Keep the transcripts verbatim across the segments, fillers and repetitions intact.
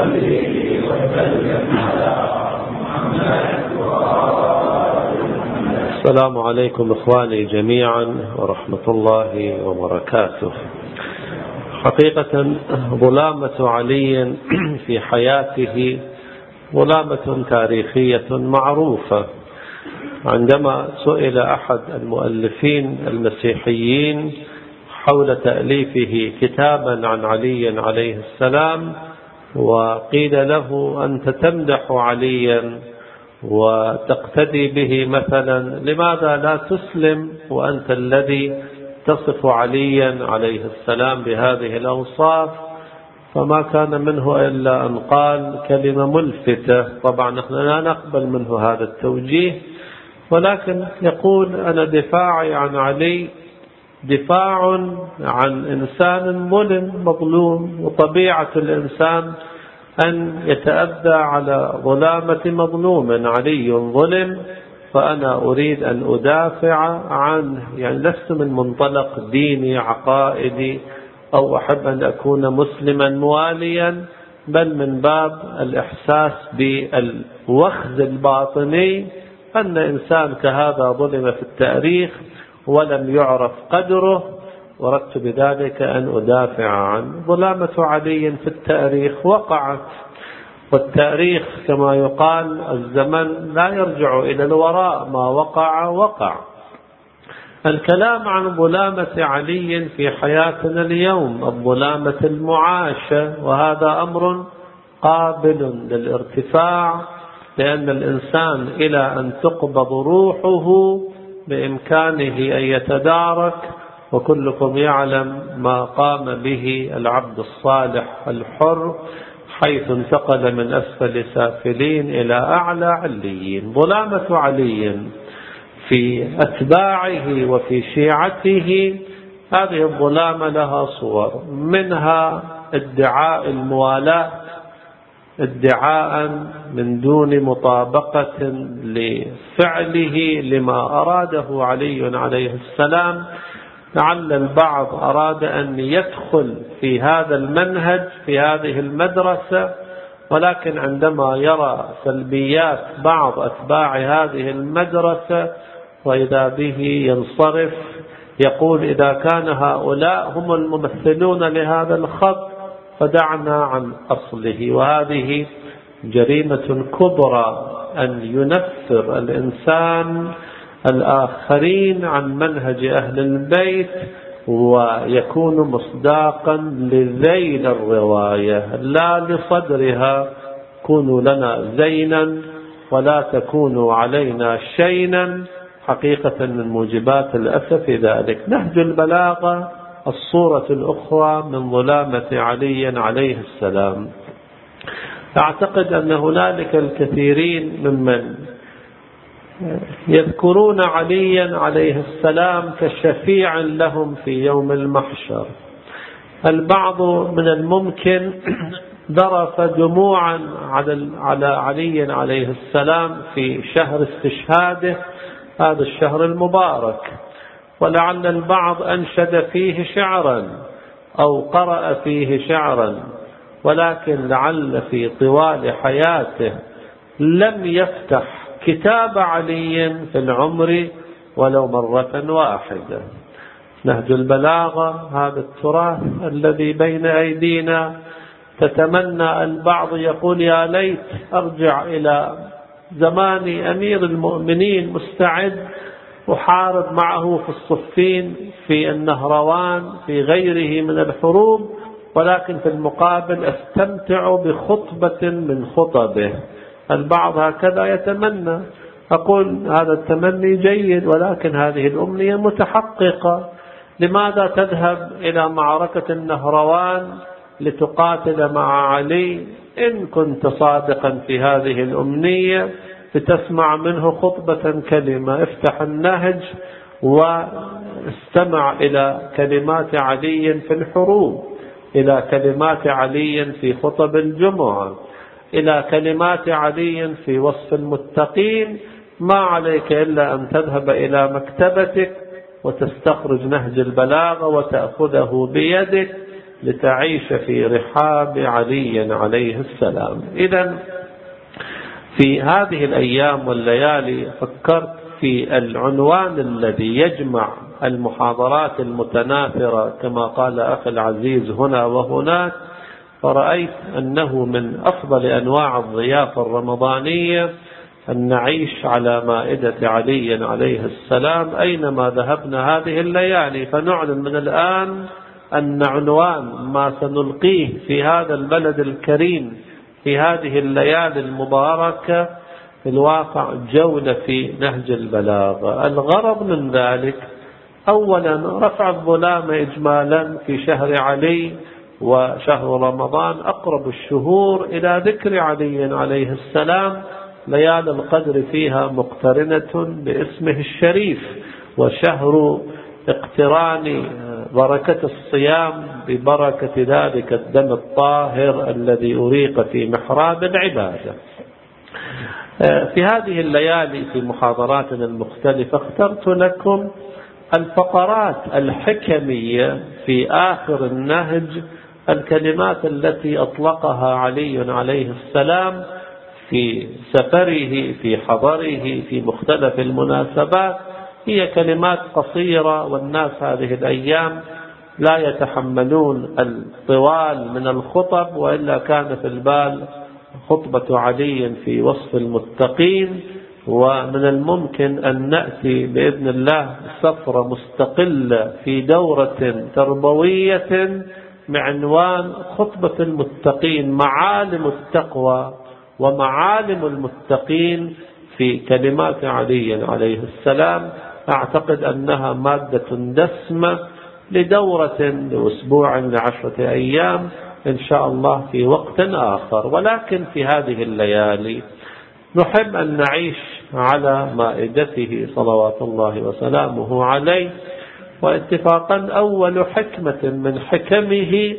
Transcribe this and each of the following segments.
وصلي وسلم على محمد. السلام عليكم إخواني جميعا ورحمة الله وبركاته. حقيقة ظلامة علي في حياته ظلامة تاريخية معروفة. عندما سئل أحد المؤلفين المسيحيين حول تأليفه كتابا عن علي عليه السلام وقيل له: أنت تمدح عليا وتقتدي به مثلا، لماذا لا تسلم وأنت الذي تصف عليا عليه السلام بهذه الأوصاف؟ فما كان منه إلا أن قال كلمة ملفتة. طبعا نحن لا نقبل منه هذا التوجيه، ولكن يقول: أنا دفاعي عن علي دفاع عن إنسان ظلم مظلوم، وطبيعة الإنسان أن يتأذى على ظلامة مظلوم. علي ظلم فأنا أريد أن أدافع عنه، يعني لست من منطلق ديني عقائدي أو أحب أن أكون مسلما مواليا، بل من باب الإحساس بالوخز الباطني أن إنسان كهذا ظلم في التاريخ ولم يعرف قدره، وردت بذلك أن أدافع عنه. ظلامة علي في التاريخ وقعت، والتاريخ كما يقال الزمن لا يرجع إلى الوراء، ما وقع وقع. الكلام عن ظلامة علي في حياتنا اليوم الظلامة المعاشة، وهذا أمر قابل للارتفاع، لأن الإنسان إلى أن تقبض روحه بإمكانه أن يتدارك، وكلكم يعلم ما قام به العبد الصالح الحر حيث انتقل من أسفل سافلين إلى أعلى عليين. ظلامة علي في أتباعه وفي شيعته، هذه الظلامة لها صور، منها ادعاء الموالاة، ادعاء من دون مطابقة لفعله لما أراده علي عليه السلام. لعل البعض أراد أن يدخل في هذا المنهج في هذه المدرسة، ولكن عندما يرى سلبيات بعض أتباع هذه المدرسة وإذا به ينصرف، يقول: إذا كان هؤلاء هم الممثلون لهذا الخط فدعنا عن أصله. وهذه جريمة كبرى أن ينفر الإنسان الآخرين عن منهج أهل البيت ويكون مصداقا لذيل الرواية لا لصدرها. كونوا لنا زينا ولا تكونوا علينا شينا. حقيقة من موجبات الأسف ذلك. نهج البلاغة الصورة الأخرى من ظلامة علي عليه السلام. أعتقد أن هنالك الكثيرين ممن يذكرون عليا عليه السلام كشفيع لهم في يوم المحشر. البعض من الممكن ذرف دموعا على علي عليه السلام في شهر استشهاده، هذا الشهر المبارك، ولعل البعض أنشد فيه شعرا أو قرأ فيه شعرا، ولكن لعل في طوال حياته لم يفتح كتاب علي في العمر ولو مرة واحدة. نهج البلاغة هذا التراث الذي بين أيدينا، تتمنى البعض يقول: يا ليت أرجع إلى زمان أمير المؤمنين مستعد أحارب معه في الصفين، في النهروان، في غيره من الحروب، ولكن في المقابل أستمتع بخطبة من خطبه. البعض هكذا يتمنى. أقول هذا التمني جيد، ولكن هذه الأمنية متحققة. لماذا تذهب إلى معركة النهروان لتقاتل مع علي إن كنت صادقا في هذه الأمنية؟ لتسمع منه خطبة كلمة. افتح النهج واستمع إلى كلمات علي في الحروب، إلى كلمات علي في خطب الجمعة، إلى كلمات علي في وصف المتقين. ما عليك إلا أن تذهب إلى مكتبتك وتستخرج نهج البلاغة وتأخذه بيدك لتعيش في رحاب علي عليه السلام. إذن في هذه الأيام والليالي فكرت في العنوان الذي يجمع المحاضرات المتناثرة كما قال أخي العزيز هنا وهناك، فرأيت أنه من أفضل أنواع الضيافة الرمضانية أن نعيش على مائدة علي عليه السلام أينما ذهبنا هذه الليالي. فنعلن من الآن أن عنوان ما سنلقيه في هذا البلد الكريم في هذه الليالي المباركة في الواقع جولة في نهج البلاغة. الغرض من ذلك أولا رفع الظلام إجمالا في شهر علي، وشهر رمضان أقرب الشهور إلى ذكر علي عليه السلام، ليالي القدر فيها مقترنة باسمه الشريف، وشهر اقتران بركة الصيام ببركة ذلك الدم الطاهر الذي أريق في محراب العبادة. في هذه الليالي في محاضراتنا المختلفة اخترت لكم الفقرات الحكمية في آخر النهج، الكلمات التي أطلقها علي عليه السلام في سفره في حضره في مختلف المناسبات. هي كلمات قصيرة، والناس هذه الأيام لا يتحملون الطوال من الخطب، وإلا كان في البال خطبة علي في وصف المتقين. ومن الممكن أن نأتي بإذن الله سفرة مستقلة في دورة تربوية بعنوان خطبة المتقين، معالم التقوى ومعالم المتقين في كلمات علي عليه السلام. أعتقد أنها مادة دسمة لدورة لأسبوع لعشرة أيام إن شاء الله في وقت آخر. ولكن في هذه الليالي نحب أن نعيش على مائدته صلوات الله وسلامه عليه. واتفاقا أول حكمة من حكمه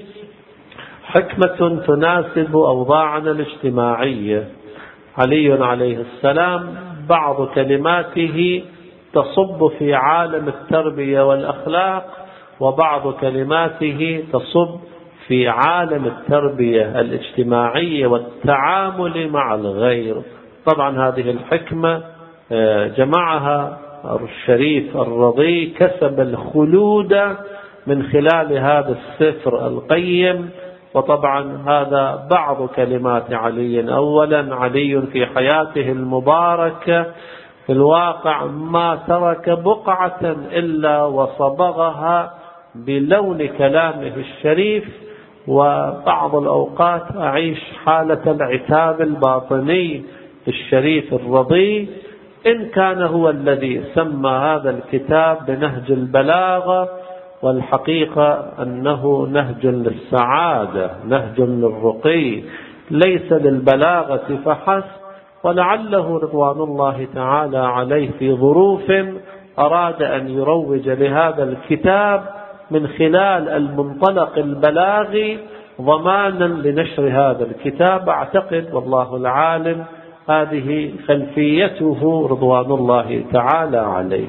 حكمة تناسب أوضاعنا الاجتماعية. علي عليه السلام بعض كلماته تصب في عالم التربية والأخلاق، وبعض كلماته تصب في عالم التربية الاجتماعية والتعامل مع الغير. طبعا هذه الحكمة جمعها الشريف الرضي، كسب الخلود من خلال هذا السفر القيم. وطبعا هذا بعض كلمات علي. أولا علي في حياته المباركة في الواقع ما ترك بقعة إلا وصبغها بلون كلامه الشريف. وبعض الأوقات أعيش حالة العتاب الباطني الشريف الرضي، إن كان هو الذي سمى هذا الكتاب بنهج البلاغة، والحقيقة أنه نهج للسعادة، نهج للرقي، ليس للبلاغة فحسب. ولعله رضوان الله تعالى عليه في ظروف أراد أن يروج لهذا الكتاب من خلال المنطلق البلاغي ضمانا لنشر هذا الكتاب. أعتقد والله العالم هذه خلفيته رضوان الله تعالى عليه.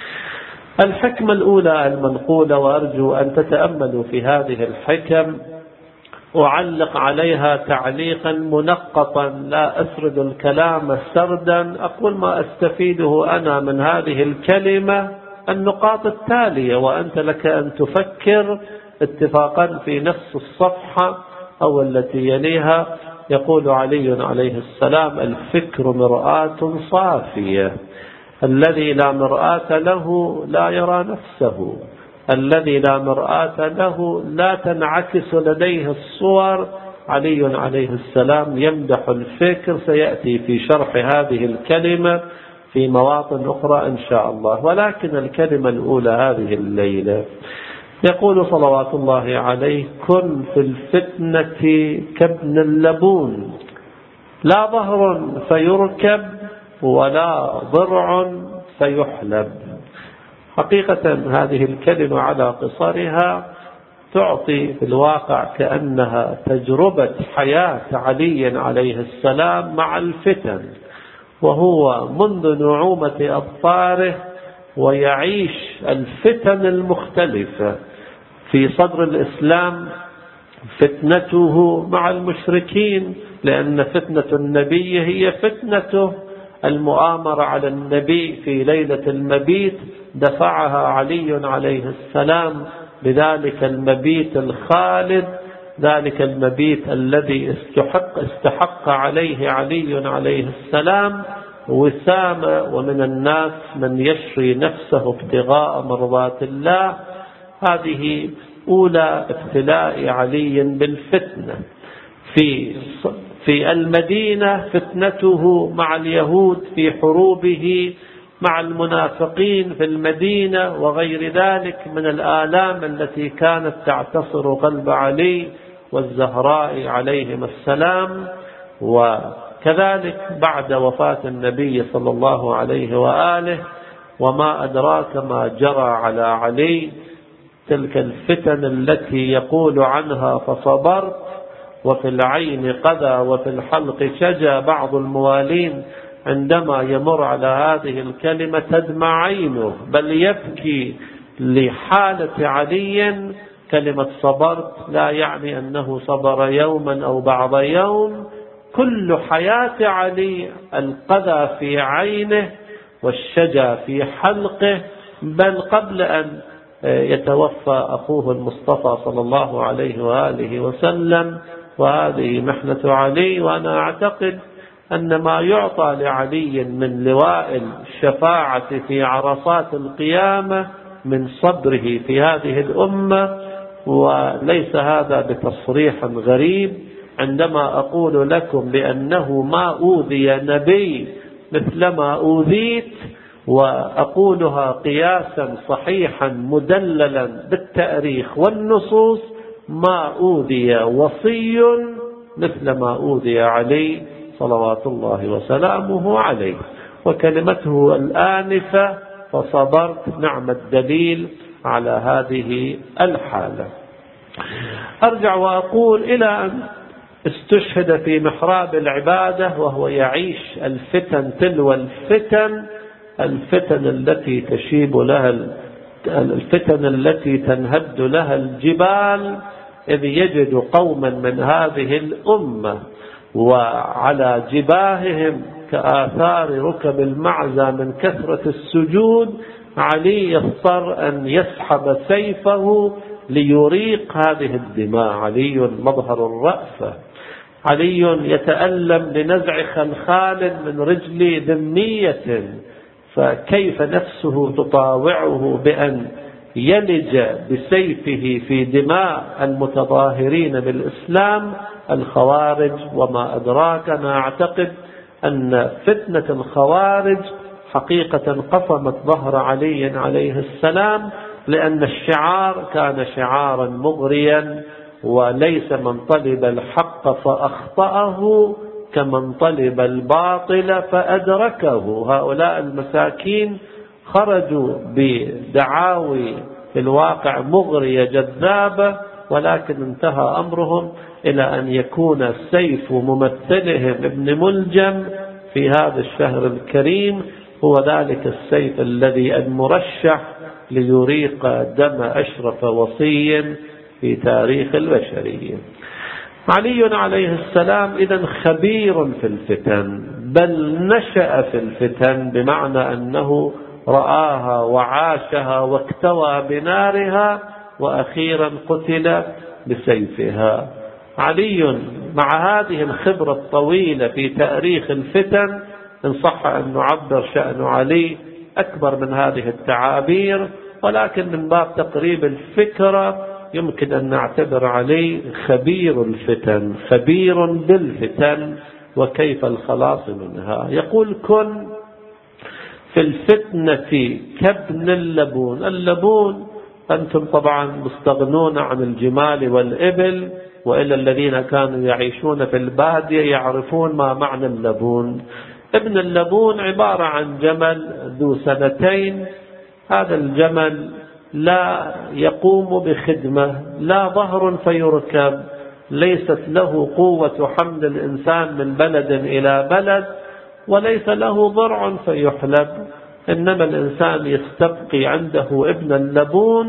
الحكمة الأولى المنقولة، وأرجو أن تتأملوا في هذه الحكم، أعلق عليها تعليقا منقطا لا أسرد الكلام سردا. أقول ما أستفيده أنا من هذه الكلمة النقاط التالية، وأنت لك أن تفكر اتفاقا في نفس الصفحة أو التي يليها. يقول علي عليه السلام: الفكر مرآة صافية، الذي لا مرآة له لا يرى نفسه، الذي لا مرآة له لا تنعكس لديه الصور. علي عليه السلام يمدح الفكر، سيأتي في شرح هذه الكلمة في مواطن أخرى إن شاء الله. ولكن الكلمة الأولى هذه الليلة يقول صلوات الله عليه: كن في الفتنة كابن اللبون، لا ظهر فيركب ولا ضرع فيحلب. حقيقة هذه الكلمة على قصرها تعطي في الواقع كأنها تجربة حياة علي عليه السلام مع الفتن، وهو منذ نعومة أظفاره ويعيش الفتن المختلفة في صدر الإسلام فتنته مع المشركين، لأن فتنة النبي هي فتنته. المؤامرة على النبي في ليلة المبيت دفعها علي عليه السلام بذلك المبيت الخالد، ذلك المبيت الذي استحق, استحق عليه علي عليه السلام وسامة. ومن الناس من يشري نفسه ابتغاء مرضات الله. هذه أولى ابتلاء علي بالفتنة. في في المدينة فتنته مع اليهود في حروبه مع المنافقين في المدينة وغير ذلك من الآلام التي كانت تعتصر قلب علي والزهراء عليهم السلام. وكذلك بعد وفاة النبي صلى الله عليه وآله وما أدراك ما جرى على علي، تلك الفتن التي يقول عنها فصبرت وفي العين قذى وفي الحلق شجى. بعض الموالين عندما يمر على هذه الكلمة تدمع عينه بل يبكي لحالة علي. كلمة صبرت لا يعني أنه صبر يوما أو بعض يوم، كل حياة علي القذى في عينه والشجى في حلقه. بل قبل أن يتوفى أخوه المصطفى صلى الله عليه وآله وسلم، وهذه محنة علي. وأنا أعتقد أن ما يعطى لعلي من لواء الشفاعة في عرصات القيامة من صبره في هذه الأمة. وليس هذا بتصريح غريب عندما أقول لكم بأنه ما أوذي نبي مثلما أوذيت، وأقولها قياسا صحيحا مدللا بالتاريخ والنصوص. ما أوذي وصي مثل ما أوذي علي صلوات الله وسلامه عليه. وكلمته الآنفة فصبرت نعم الدليل على هذه الحالة. أرجع وأقول إلى أن استشهد في محراب العبادة وهو يعيش الفتن تلو الفتن، الفتن التي تشيب لها الفتن التي تنهد لها الجبال، إذ يجد قوما من هذه الأمة وعلى جباههم كآثار ركب المعزى من كثرة السجود. علي يضطر أن يسحب سيفه ليريق هذه الدماء. علي مظهر الرأفة، علي يتألم لنزع خلخال من رجل ذمية، فكيف نفسه تطاوعه بأن يلج بسيفه في دماء المتظاهرين بالإسلام الخوارج. وما أدراك، أنا أعتقد أن فتنة الخوارج حقيقة قصمت ظهر علي عليه السلام، لأن الشعار كان شعارا مغريا، وليس من طلب الحق فأخطأه كمن طلب الباطل فأدركه. هؤلاء المساكين خرجوا بدعاوي في الواقع مغرية جذابة، ولكن انتهى أمرهم إلى أن يكون سيف ممثلهم ابن ملجم في هذا الشهر الكريم هو ذلك السيف الذي المرشح ليريق دم أشرف وصي في تاريخ البشرية. علي عليه السلام إذن خبير في الفتن، بل نشأ في الفتن، بمعنى أنه رآها وعاشها واكتوى بنارها وأخيرا قتل بسيفها. علي مع هذه الخبرة الطويلة في تاريخ الفتن، إن صح أن نعبر شأن علي أكبر من هذه التعابير، ولكن من باب تقريب الفكرة يمكن أن نعتبر علي خبير الفتن، خبير بالفتن وكيف الخلاص منها. يقول: كن في الفتنة كابن اللبون. اللبون أنتم طبعا مستغنون عن الجمال والإبل، وإلا الذين كانوا يعيشون في البادية يعرفون ما معنى اللبون. ابن اللبون عبارة عن جمل ذو سنتين. هذا الجمل لا يقوم بخدمة، لا ظهر فيركب، ليست له قوة حمل الإنسان من بلد إلى بلد، وليس له ضرع فيحلب، إنما الإنسان يستبقي عنده ابن اللبون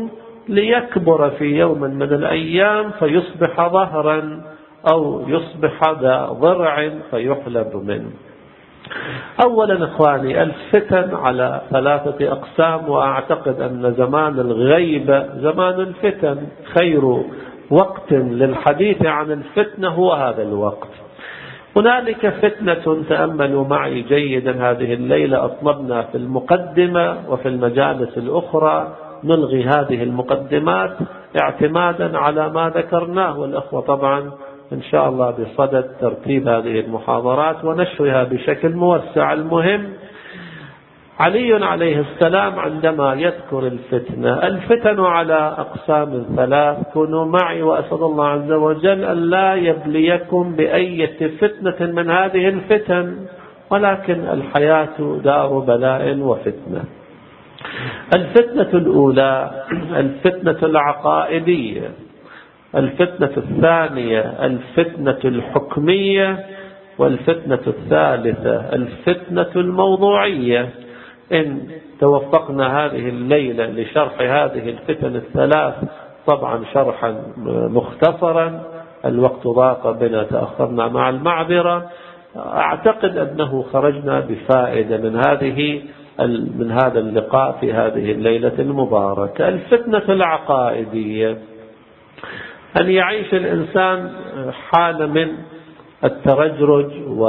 ليكبر في يوم من الأيام فيصبح ظهرا أو يصبح ذا ضرع فيحلب منه. أولا إخواني، الفتن على ثلاثة أقسام، وأعتقد أن زمان الغيبة زمان الفتن. خير وقت للحديث عن الفتنة هو هذا الوقت. هنالك فتنة، تأملوا معي جيدا هذه الليلة، أطلبنا في المقدمة وفي المجالس الأخرى نلغي هذه المقدمات اعتمادا على ما ذكرناه، والأخوة طبعا إن شاء الله بصدد ترتيب هذه المحاضرات ونشرها بشكل موسع. المهم، علي عليه السلام عندما يذكر الفتنة، الفتن على أقسام ثلاث. كونوا معي وأسأل الله عز وجل أن لا يبليكم بأية فتنة من هذه الفتن، ولكن الحياة دار بلاء وفتنة. الفتنة الأولى الفتنة العقائدية، الفتنة الثانية الفتنة الحكمية، والفتنة الثالثة الفتنة الموضوعية. إن توفقنا هذه الليلة لشرح هذه الفتن الثلاث، طبعا شرحا مختصرا، الوقت ضاق بنا تأخرنا مع المعذرة، أعتقد أنه خرجنا بفائدة من هذه من هذا اللقاء في هذه الليلة المباركة. الفتنة العقائدية، أن يعيش الإنسان حالة من الترجرج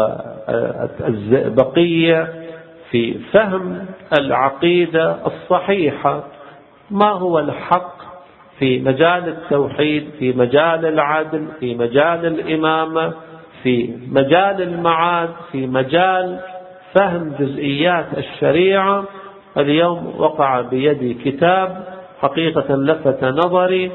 والزئبقية في فهم العقيدة الصحيحة. ما هو الحق في مجال التوحيد، في مجال العدل، في مجال الإمامة، في مجال المعاد، في مجال فهم جزئيات الشريعة. اليوم وقع بيدي كتاب حقيقة لفت نظري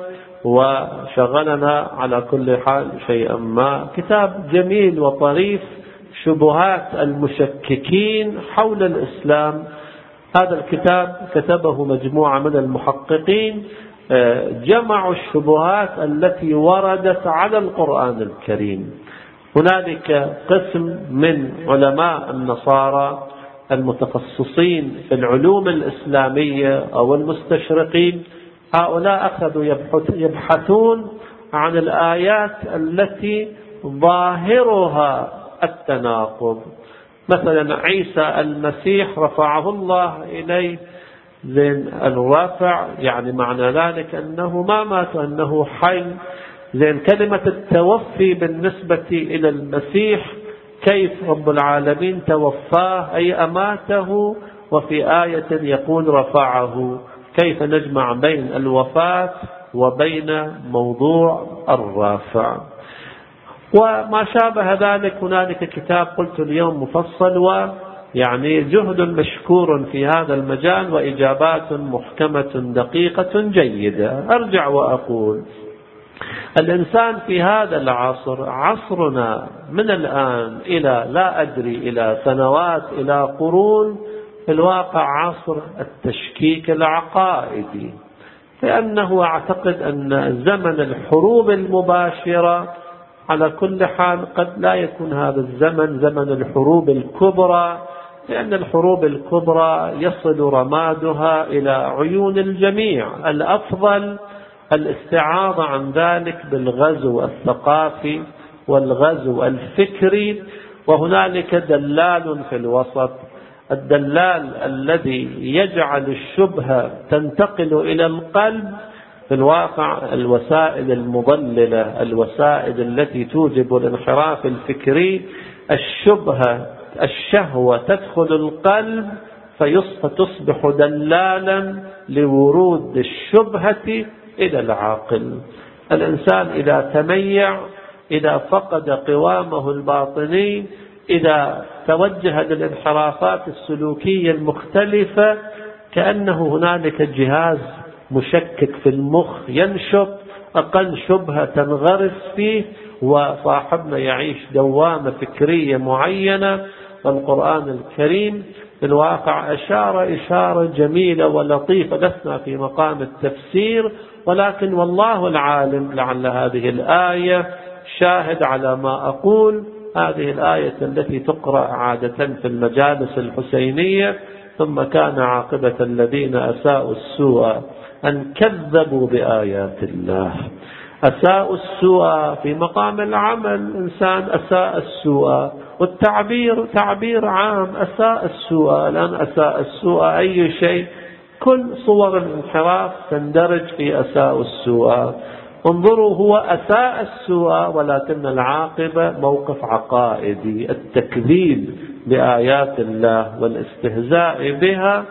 وشغلنا على كل حال شيئا ما، كتاب جميل وطريف، شبهات المشككين حول الإسلام. هذا الكتاب كتبه مجموعة من المحققين، جمعوا الشبهات التي وردت على القرآن الكريم. هنالك قسم من علماء النصارى المتخصصين في العلوم الإسلامية أو المستشرقين، هؤلاء أخذوا يبحثون عن الآيات التي ظاهرها التناقض. مثلا عيسى المسيح رفعه الله إليه، زين الرافع يعني معنى ذلك أنه ما مات، أنه حي. زين كلمة التوفي بالنسبة إلى المسيح، كيف رب العالمين توفاه أي أماته، وفي آية يقول رفعه. كيف نجمع بين الوفاة وبين موضوع الرافع وما شابه ذلك؟ هنالك كتاب قلت اليوم مفصل، ويعني جهد مشكور في هذا المجال وإجابات محكمة دقيقة جيدة. أرجع وأقول الإنسان في هذا العصر، عصرنا من الآن إلى لا أدري إلى سنوات إلى قرون، في الواقع عصر التشكيك العقائدي، لأنه أعتقد أن زمن الحروب المباشرة على كل حال قد لا يكون هذا الزمن زمن الحروب الكبرى، لأن الحروب الكبرى يصل رمادها إلى عيون الجميع. الأفضل الاستعاضة عن ذلك بالغزو الثقافي والغزو الفكري، وهنالك دلال في الوسط، الدلال الذي يجعل الشبهة تنتقل إلى القلب. في الواقع الوسائل المضللة، الوسائل التي توجب الانحراف الفكري، الشبهة الشهوة تدخل القلب فتصبح دلالا لورود الشبهة إلى العاقل. الإنسان إذا تميع، إذا فقد قوامه الباطني، إذا توجه للانحرافات السلوكية المختلفة، كأنه هنالك جهاز مشكك في المخ ينشط، أقل شبهة تنغرس فيه، وصاحبنا يعيش دوامة فكرية معينة. والقرآن الكريم في الواقع أشار إشارة جميلة ولطيفة، لسنا في مقام التفسير، ولكن والله العالم لعل هذه الآية شاهد على ما أقول. هذه الآية التي تقرأ عادة في المجالس الحسينية ثم كان عاقبة الذين أساءوا السوء أن كذبوا بآيات الله. أساءوا السوء في مقام العمل، إنسان أساء السوء، والتعبير تعبير عام، أساء السوء. لأن أساء السوء أي شيء، كل صور الانحراف تندرج في أساء السوء. انظروا، هو أساء السوء ولكن العاقبة موقف عقائدي، التكذيب بآيات الله والاستهزاء بها.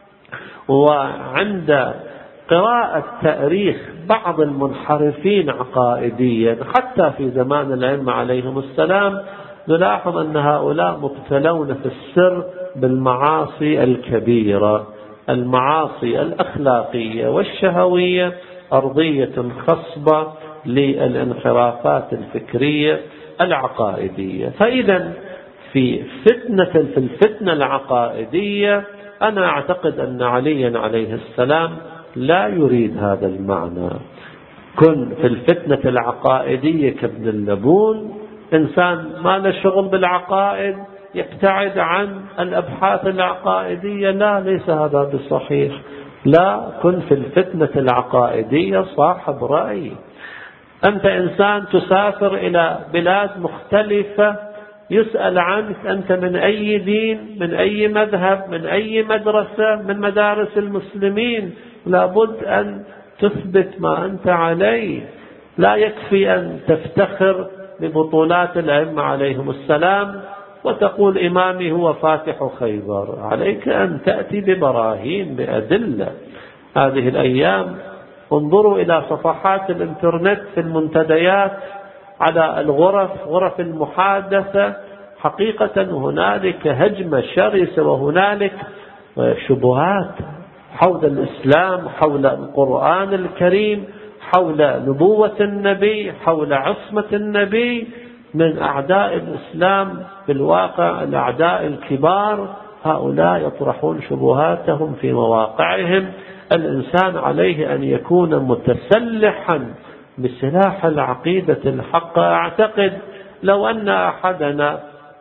وعند قراءة تاريخ بعض المنحرفين عقائديا حتى في زمان الأئمة عليهم السلام نلاحظ أن هؤلاء مبتلون في السر بالمعاصي الكبيرة، المعاصي الأخلاقية والشهوية، أرضية خصبة للانحرافات الفكرية العقائدية. فإذا في فتنة في الفتنة العقائدية أنا أعتقد أن عليا عليه السلام لا يريد هذا المعنى. كن في الفتنة العقائدية كابن اللبون، إنسان ما له شغل بالعقائد، يبتعد عن الأبحاث العقائدية، لا، ليس هذا بصحيح. لا، كن في الفتنة العقائدية صاحب رأي. أنت إنسان تسافر إلى بلاد مختلفة، يسأل عنك أنت من أي دين، من أي مذهب، من أي مدرسة من مدارس المسلمين، لابد أن تثبت ما أنت عليه. لا يكفي أن تفتخر ببطولات الأئمة عليهم السلام وتقول إمامي هو فاتح خيبر، عليك أن تأتي ببراهين بأدلة. هذه الأيام انظروا إلى صفحات الإنترنت في المنتديات على الغرف، غرف المحادثة، حقيقة هنالك هجمة شرسة وهنالك شبهات حول الإسلام، حول القرآن الكريم، حول نبوة النبي، حول عصمة النبي من أعداء الإسلام. في الواقع الأعداء الكبار هؤلاء يطرحون شبهاتهم في مواقعهم. الإنسان عليه أن يكون متسلحا بسلاح العقيدة الحقة. أعتقد لو أن أحدنا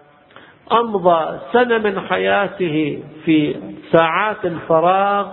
أمضى سنة من حياته في ساعات الفراغ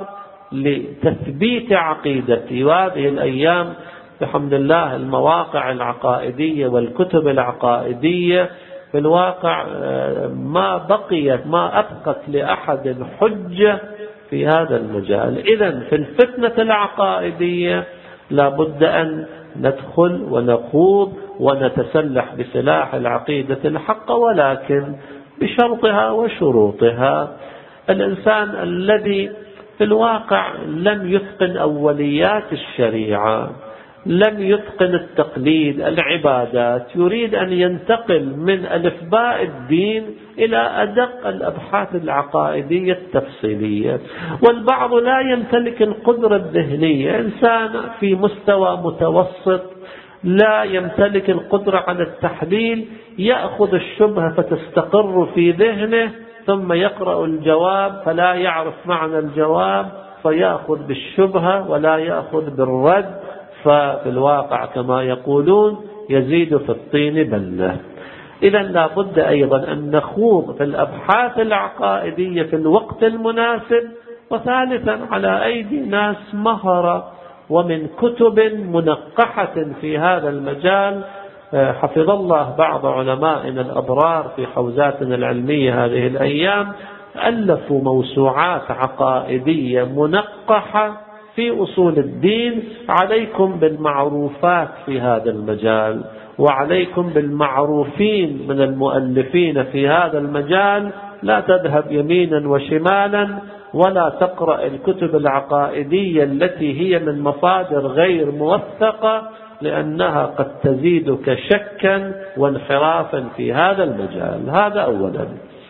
لتثبيت عقيدته، وهذه الأيام بحمد الله المواقع العقائدية والكتب العقائدية في الواقع ما بقيت ما أبقت لأحد حجة في هذا المجال. إذن في الفتنة العقائدية لابد أن ندخل ونخوض ونتسلح بسلاح العقيدة الحقة، ولكن بشرطها وشروطها. الإنسان الذي في الواقع لم يتقن أوليات الشريعة، لم يتقن التقليد، العبادات، يريد أن ينتقل من ألفباء الدين إلى أدق الأبحاث العقائدية التفصيلية. والبعض لا يمتلك القدرة الذهنية، إنسان في مستوى متوسط لا يمتلك القدرة على التحليل، يأخذ الشبهة فتستقر في ذهنه ثم يقرأ الجواب فلا يعرف معنى الجواب فيأخذ بالشبهة ولا يأخذ بالرد، ففي الواقع كما يقولون يزيد في الطين بلة. إذا لا بد أيضا أن نخوض في الأبحاث العقائدية في الوقت المناسب، وثالثا على أيدي ناس مهرة ومن كتب منقحة في هذا المجال. حفظ الله بعض علمائنا الأبرار في حوزاتنا العلمية هذه الأيام ألفوا موسوعات عقائدية منقحة في أصول الدين. عليكم بالمعروفات في هذا المجال، وعليكم بالمعروفين من المؤلفين في هذا المجال. لا تذهب يمينا وشمالا ولا تقرأ الكتب العقائدية التي هي من مصادر غير موثقة، لأنها قد تزيدك شكا وانحرافا في هذا المجال. هذا أولا.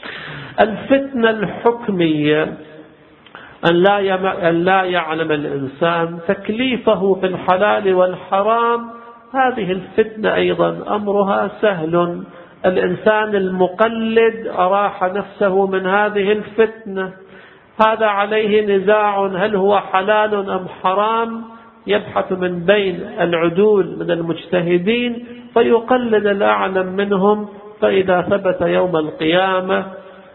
الفتنة الحكمية أن لا أن لا يعلم الإنسان تكليفه في الحلال والحرام. هذه الفتنة أيضا أمرها سهل. الإنسان المقلد أراح نفسه من هذه الفتنة. هذا عليه نزاع هل هو حلال أم حرام، يبحث من بين العدول من المجتهدين فيقلد الأعلم منهم، فإذا ثبت يوم القيامة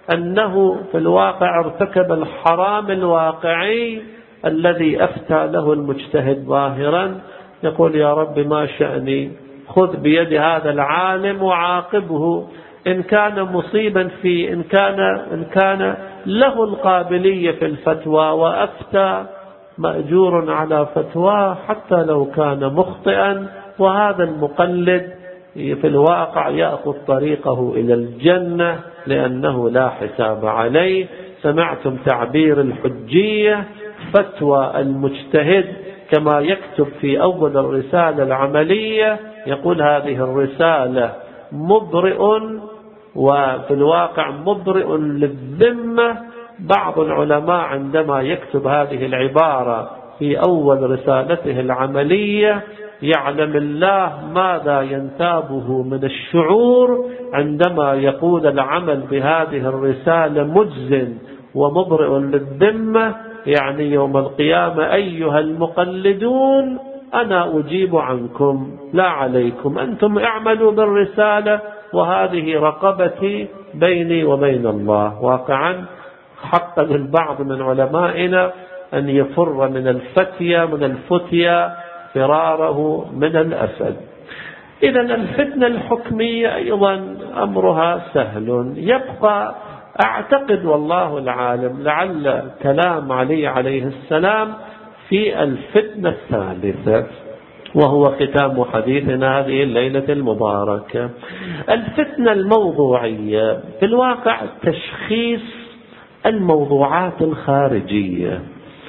أنه في الواقع ارتكب الحرام الواقعي الذي أفتى له المجتهد ظاهرا، يقول يا رب ما شأني، خذ بيد هذا العالم وعاقبه، إن كان مصيبا في إن كان إن كان له القابلية في الفتوى وأفتى مأجور على فتواه حتى لو كان مخطئا، وهذا المقلد في الواقع يأخذ طريقه إلى الجنة لأنه لا حساب عليه. سمعتم تعبير الحجية، فتوى المجتهد كما يكتب في أول الرسالة العملية، يقول هذه الرسالة مبرئ وفي الواقع مبرئ للذمة. بعض العلماء عندما يكتب هذه العبارة في أول رسالته العملية يعلم الله ماذا ينتابه من الشعور عندما يقول العمل بهذه الرسالة مجز ومبرئ للذمة، يعني يوم القيامة أيها المقلدون أنا أجيب عنكم لا عليكم، أنتم اعملوا بالرسالة وهذه رقبتي بيني وبين الله. واقعا حق للبعض من علمائنا أن يفر من الفتية من الفتية فراره من الأسد. إذا الفتنة الحكمية أيضا أمرها سهل. يبقى أعتقد والله العالم لعل كلام علي عليه السلام في الفتنة الثالثة، وهو ختام حديثنا هذه الليلة المباركة. الفتنة الموضوعية في الواقع تشخيص الموضوعات الخارجية.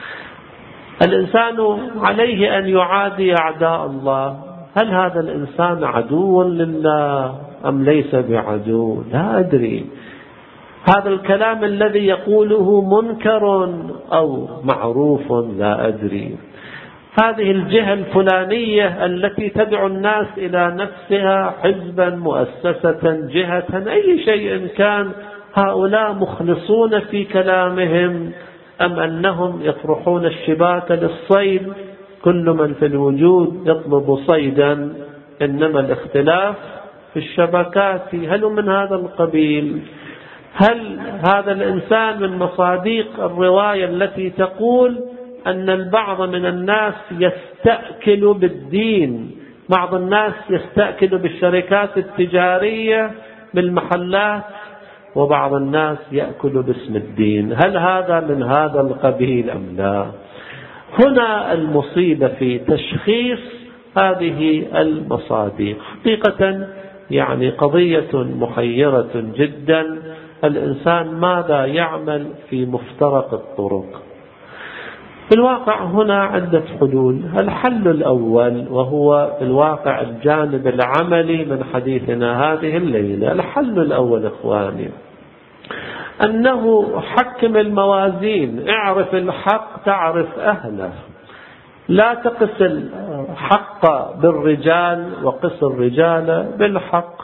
الإنسان عليه أن يعادي أعداء الله، هل هذا الإنسان عدو لله أم ليس بعدو؟ لا أدري. هذا الكلام الذي يقوله منكر أو معروف؟ لا أدري. هذه الجهة الفلانية التي تدعو الناس إلى نفسها حزبا مؤسسة جهة أي شيء كان، هؤلاء مخلصون في كلامهم أم أنهم يطرحون الشباك للصيد؟ كل من في الوجود يطلب صيدا، إنما الاختلاف في الشبكات. هل من هذا القبيل؟ هل هذا الإنسان من مصادق الرواية التي تقول أن البعض من الناس يستأكل بالدين؟ بعض الناس يستأكل بالشركات التجارية بالمحلات، وبعض الناس يأكل باسم الدين. هل هذا من هذا القبيل أم لا؟ هنا المصيبة في تشخيص هذه المصادق. حقيقة يعني قضية محيرة جدا. الإنسان ماذا يعمل في مفترق الطرق؟ في الواقع هنا عدة حلول. الحل الأول وهو في الواقع الجانب العملي من حديثنا هذه الليلة. الحل الأول إخواني أنه حكم الموازين، اعرف الحق تعرف أهله. لا تقس الحق بالرجال وقس الرجال بالحق.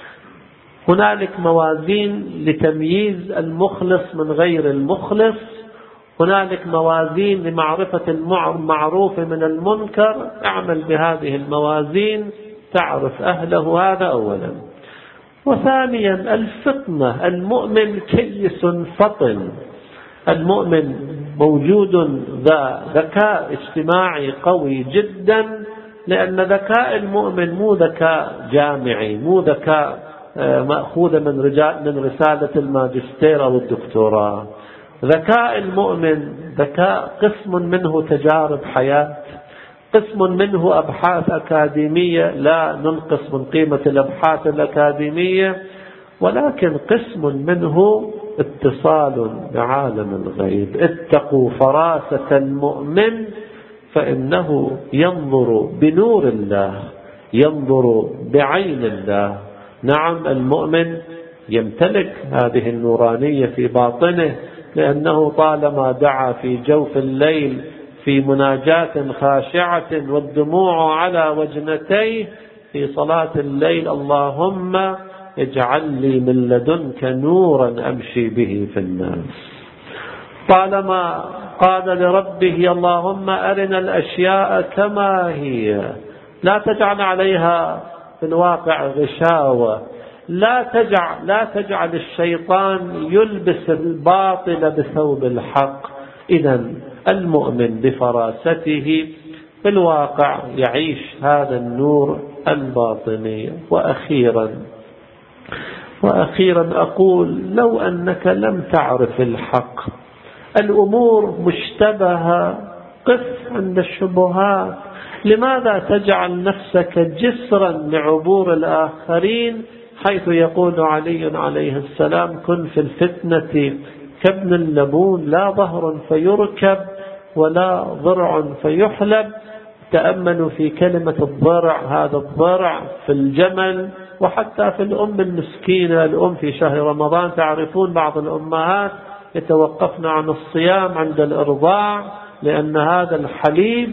هنالك موازين لتمييز المخلص من غير المخلص، هنالك موازين لمعرفة المعروف من المنكر، اعمل بهذه الموازين تعرف أهله. هذا أولا. وثانيا الفطنة. المؤمن كيس فطن، المؤمن موجود ذا ذكاء اجتماعي قوي جدا، لأن ذكاء المؤمن مو ذكاء جامعي، مو ذكاء مأخوذ من رجال من رسالة الماجستير أو الدكتوراه. ذكاء المؤمن ذكاء قسم منه تجارب حياة، قسم منه أبحاث أكاديمية، لا ننقص من قيمة الأبحاث الأكاديمية، ولكن قسم منه اتصال بعالم الغيب. اتقوا فراسة المؤمن فإنه ينظر بنور الله، ينظر بعين الله. نعم المؤمن يمتلك هذه النورانية في باطنه، لأنه طالما دعا في جوف الليل في مناجاة خاشعة والدموع على وجنتيه في صلاة الليل اللهم اجعل لي من لدنك نورا أمشي به في الناس، طالما قال لربه اللهم أرنا الأشياء كما هي لا تجعل عليها في الواقع غشاوة، لا تجعل, لا تجعل الشيطان يلبس الباطل بثوب الحق. إذن المؤمن بفراسته في الواقع يعيش هذا النور الباطني. وأخيرا وأخيرا أقول لو أنك لم تعرف الحق، الأمور مشتبهة، قف عند الشبهات. لماذا تجعل نفسك جسرا لعبور الآخرين، حيث يقول علي عليه السلام كن في الفتنة كابن اللبون، لا ظهر فيركب ولا ضرع فيحلب. تأملوا في كلمة الضرع، هذا الضرع في الجمل، وحتى في الأم المسكينة. الأم في شهر رمضان تعرفون بعض الأمهات يتوقفن عن الصيام عند الإرضاع، لأن هذا الحليب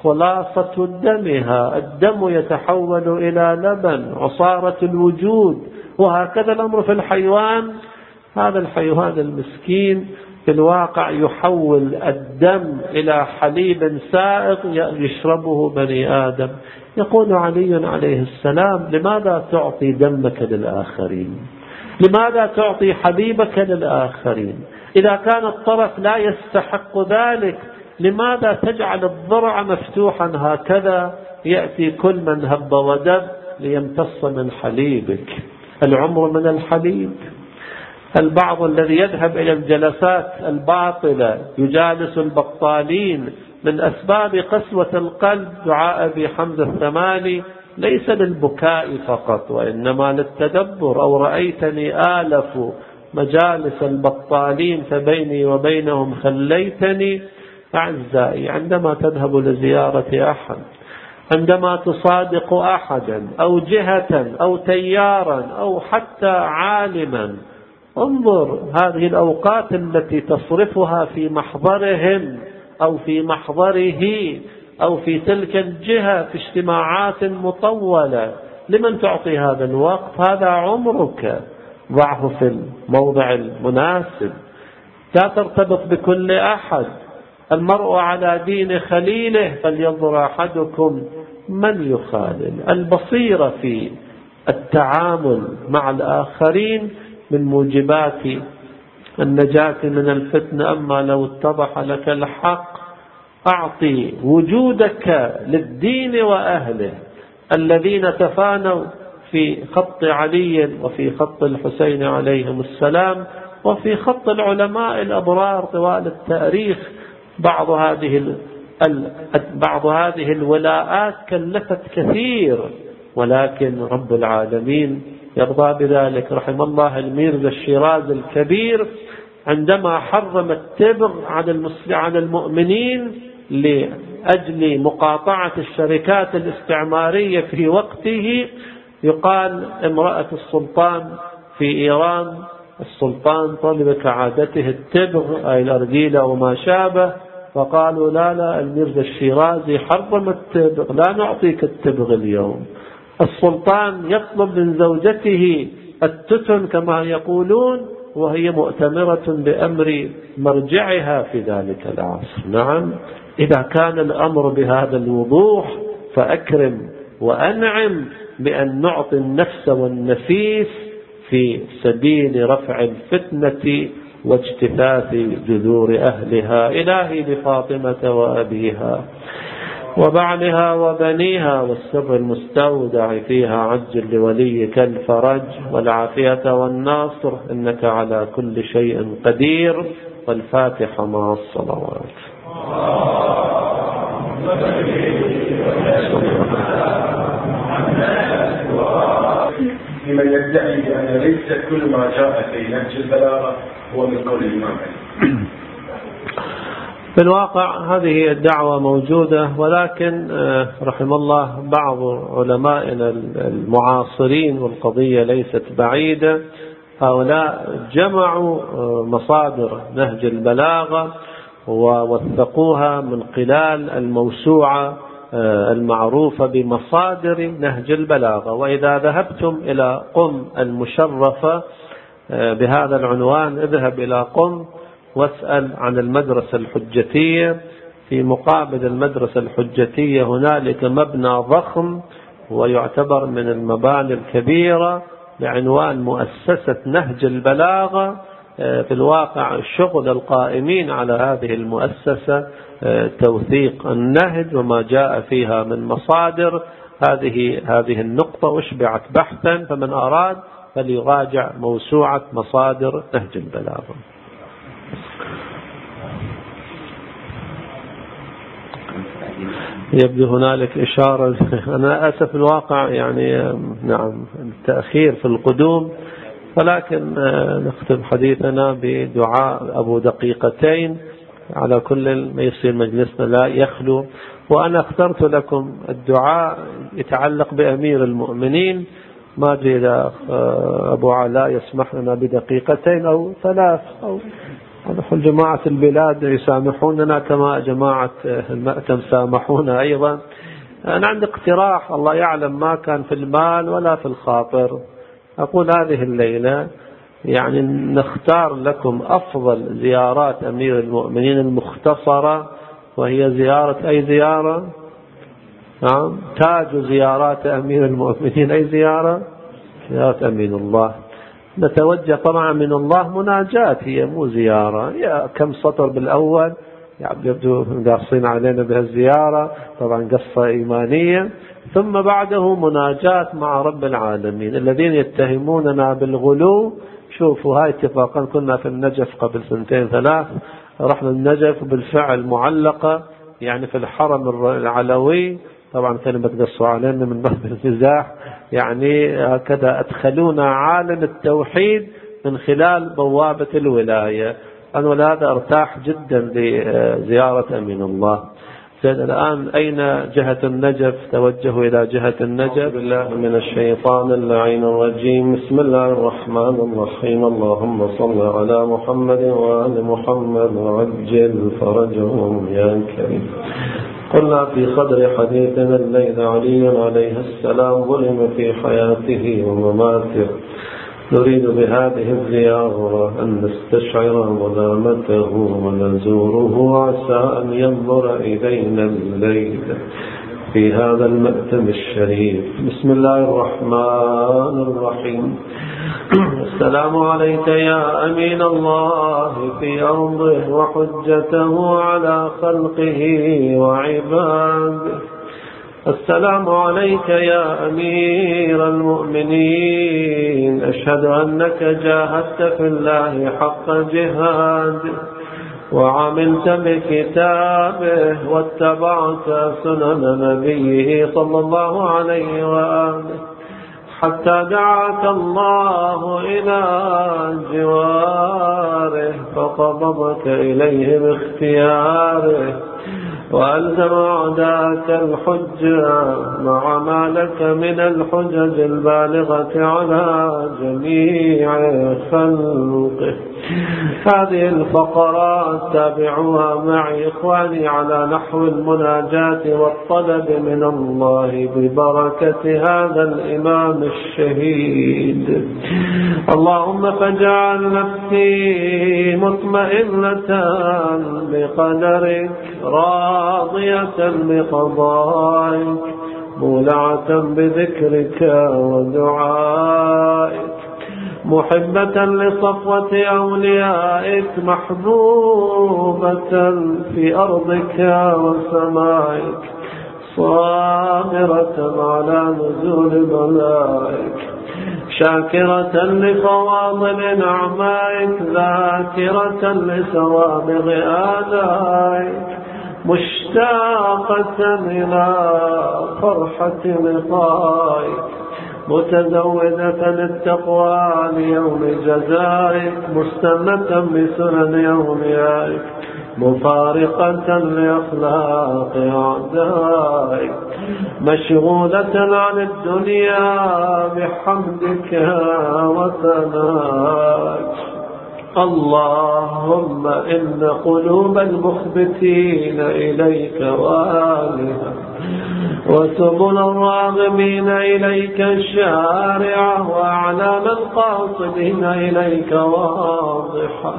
خلاصة دمها، الدم يتحول إلى لبن، عصارة الوجود. وهكذا الأمر في الحيوان. هذا الحيوان المسكين في الواقع يحول الدم إلى حليب سائغ يشربه بني آدم. يقول علي عليه السلام لماذا تعطي دمك للآخرين؟ لماذا تعطي حبيبك للآخرين؟ إذا كان الطرف لا يستحق ذلك، لماذا تجعل الضرع مفتوحا هكذا يأتي كل من هب ودب ليمتص من حليبك؟ العمر من الحليب. البعض الذي يذهب إلى الجلسات الباطلة يجالس البطالين من أسباب قسوة القلب. دعاء أبي حمزة الثمالي ليس للبكاء فقط، وإنما للتدبر. أو رأيتني آلف مجالس البطالين فبيني وبينهم خليتني. أعزائي، عندما تذهب لزيارة أحد، عندما تصادق أحدا أو جهة أو تيارا أو حتى عالما، انظر هذه الأوقات التي تصرفها في محضرهم أو في محضره أو في تلك الجهة في اجتماعات مطولة. لمن تعطي هذا الوقت؟ هذا عمرك، ضعه في الموضع المناسب. لا ترتبط بكل أحد. المرء على دين خليله، فلينظر أحدكم من يخالل. البصيرة في التعامل مع الآخرين من موجبات النجاة من الفتنة. أما لو اتضح لك الحق، أعطي وجودك للدين وأهله الذين تفانوا في خط علي وفي خط الحسين عليهم السلام وفي خط العلماء الأبرار طوال التاريخ. بعض هذه بعض هذه الولاءات كلفت كثير، ولكن رب العالمين يرضى بذلك. رحم الله الميرزا الشيرازي الكبير عندما حرم التبغ على المؤمنين لأجل مقاطعة الشركات الاستعمارية في وقته. يقال امرأة السلطان في إيران، السلطان طلب كعادته التبغ أي الأرجيلة وما شابه، فقالوا لا لا الميرزا الشيرازي حرم التبغ، لا نعطيك التبغ اليوم. السلطان يطلب من زوجته التتن كما يقولون، وهي مؤتمرة بأمر مرجعها في ذلك العصر. نعم، إذا كان الأمر بهذا الوضوح فأكرم وأنعم بأن نعطي النفس والنفيس في سبيل رفع الفتنة واجتثاث جذور أهلها. إلهي بفاطمة وأبيها وبعلها وبنيها والسر المستودع فيها، عجل لوليك الفرج والعافية والناصر، إنك على كل شيء قدير. والفاتحة مع الصلوات. لمن يدعي بأن ليس كل ما جاء في نهج البلاغة هو من قول الإمام. في الواقع هذه الدعوة موجودة، ولكن رحم الله بعض علمائنا المعاصرين، والقضية ليست بعيدة، هؤلاء جمعوا مصادر نهج البلاغة ووثقوها من خلال الموسوعة المعروفة بمصادر نهج البلاغة. وإذا ذهبتم إلى قم المشرفة بهذا العنوان، اذهب إلى قم واسأل عن المدرسة الحجتية. في مقابل المدرسة الحجتية هنالك مبنى ضخم ويعتبر من المباني الكبيرة، بعنوان مؤسسة نهج البلاغة. في الواقع الشغل القائمين على هذه المؤسسة توثيق النهج وما جاء فيها من مصادر. هذه هذه النقطة أشبعت بحثا، فمن أراد فليراجع موسوعة مصادر نهج البلاغة. يبدو هنالك إشارة. أنا آسف الواقع يعني نعم التأخير في القدوم، ولكن نختم حديثنا بدعاء أبو دقيقتين على كل ما يصير مجلسنا لا يخلو. وأنا اخترت لكم الدعاء يتعلق بأمير المؤمنين. ما أدري إذا أبو علاء يسمح لنا بدقيقتين أو ثلاث، أو نحن جماعة البلاد يسامحوننا كما جماعة المأتم سامحونا أيضا. أنا عندي اقتراح، الله يعلم ما كان في المال ولا في الخاطر. أقول هذه الليلة يعني نختار لكم أفضل زيارات أمير المؤمنين المختصرة، وهي زيارة أي زيارة؟ نعم تاج زيارات أمير المؤمنين أي زيارة؟ زيارة أمين الله. نتوجه طبعا من الله مناجاة، هي مو زيارة. يا كم سطر بالأول يبدو قاصين علينا بهالزيارة، طبعا قصة إيمانية، ثم بعده مناجاة مع رب العالمين. الذين يتهموننا بالغلو، شوفوا هاي اتفاقا كنا في النجف قبل سنتين ثلاث، رحنا النجف بالفعل معلقة يعني في الحرم العلوي. طبعا كلمة قصوا علينا من باب المزاح، يعني هكذا أدخلونا عالم التوحيد من خلال بوابة الولاية. أنا ولهذا ارتاح جدا لزيارة أمين الله. زين الآن أين جهة النجف؟ توجهوا إلى جهة النجف. بالله من الشيطان اللعين الرجيم. بسم الله الرحمن الرحيم. اللهم صل على محمد وآل محمد وعجل فرجهم يا كريم. قلنا في صدر حديثنا الليل علي عليه السلام ظلم في حياته ومماته. نريد بهذه الزيارة أن نستشعر ظلامته ونزوره، عسى أن ينظر إلينا الليل في هذا المأتم الشريف. بسم الله الرحمن الرحيم. السلام عليك يا أمين الله في أرضه وحجته على خلقه وعباده. السلام عليك يا أمير المؤمنين. أشهد أنك جاهدت في الله حق جهاده، وعملت بكتابه، واتبعت سنن نبيه صلى الله عليه وآله، حتى دعاك الله إلى جواره فقبضك إليه باختياره، وألزم أعداءك الحجة مع ما لك من الحجج البالغة على جميع خلقه. هذه الفقرات تابعوها معي إخواني على نحو المناجاة والطلب من الله ببركة هذا الإمام الشهيد. اللهم فاجعل نفسي مطمئنة بقدرك، راضية بقضائك، مولعة بذكرك ودعائك، محبة لصفوة أوليائك، محبوبة في أرضك وسمائك، صابرة على نزول بلائك، شاكرة لفواضل نعمائك، ذاكرة لسوابغ آلائك، مشتاقة إلى فرحة لقائك، متزودة للتقوى ليوم جزائك، مستنة بسنن أوليائك، مفارقة لأخلاق أعدائك، مشغولة عن الدنيا بحمدك وثنائك. اللهم إن قلوب المخبتين إليك والهة، وسبل الراغبين إليك شارعة، وأعلام القاصدين إليك واضحة،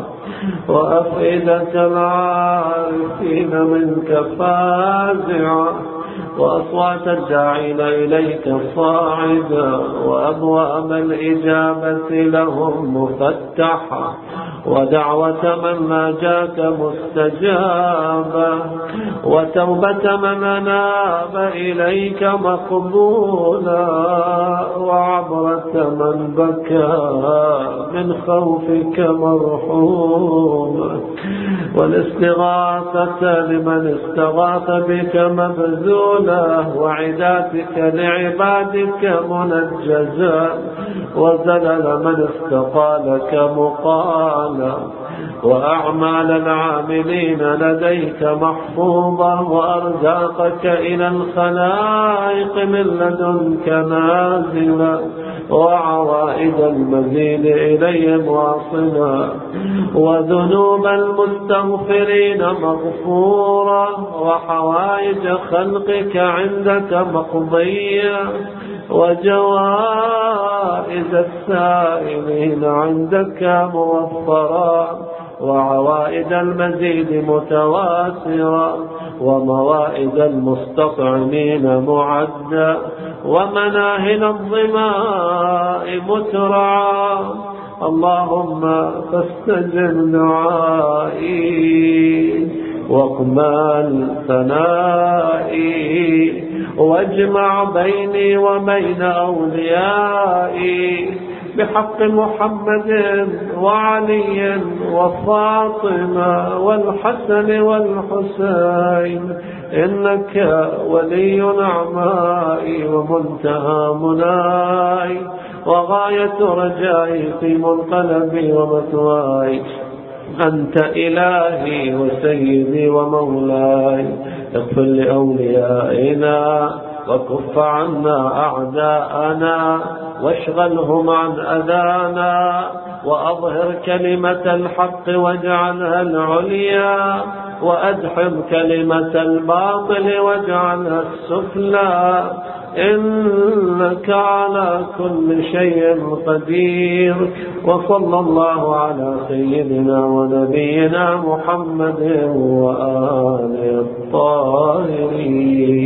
وأفئدة العارفين منك فازعة، وأصوات الداعين إليك صاعدا وأبواب الإجابة لهم مفتحة ودعوة من ناجاك مستجابة وتوبة من أناب إليك مقبولا وعبرة من بكى من خوفك مرحوما والاستغاثة لمن استغاث بك مبذولا وعداتك لعبادك منجزا وزلل من استقالك مقالا وأعمال العاملين لديك محفوظة وأرزاقك إلى الخلائق من لدنك نازلا وعوائد المزيد إليهم واصلا وذنوب المستغفرين مغفورة وحوائج خلقك عندك مقضية وجوائز السائلين عندك موفرة وعوائد المزيد متواسرة وموائد المستطعمين معدة ومناهل الظماء مترعى اللهم فاستجب دعائي واقبل ثنائي واجمع بيني وبين أوليائي بحق محمد وعلي وفاطمة والحسن والحسين إنك ولي نعمائي ومنتهى مناي وغاية رجائي في منقلبي ومثواي أنت إلهي وسيدي ومولاي اغفر لأوليائنا وكف عنا أعداءنا واشغلهم عن أذانا وأظهر كلمة الحق واجعلها العليا وأدحم كلمة الباطل واجعلها السفلى إنك على كل شيء قدير وصلى الله على سيدنا ونبينا محمد وآله الطاهرين.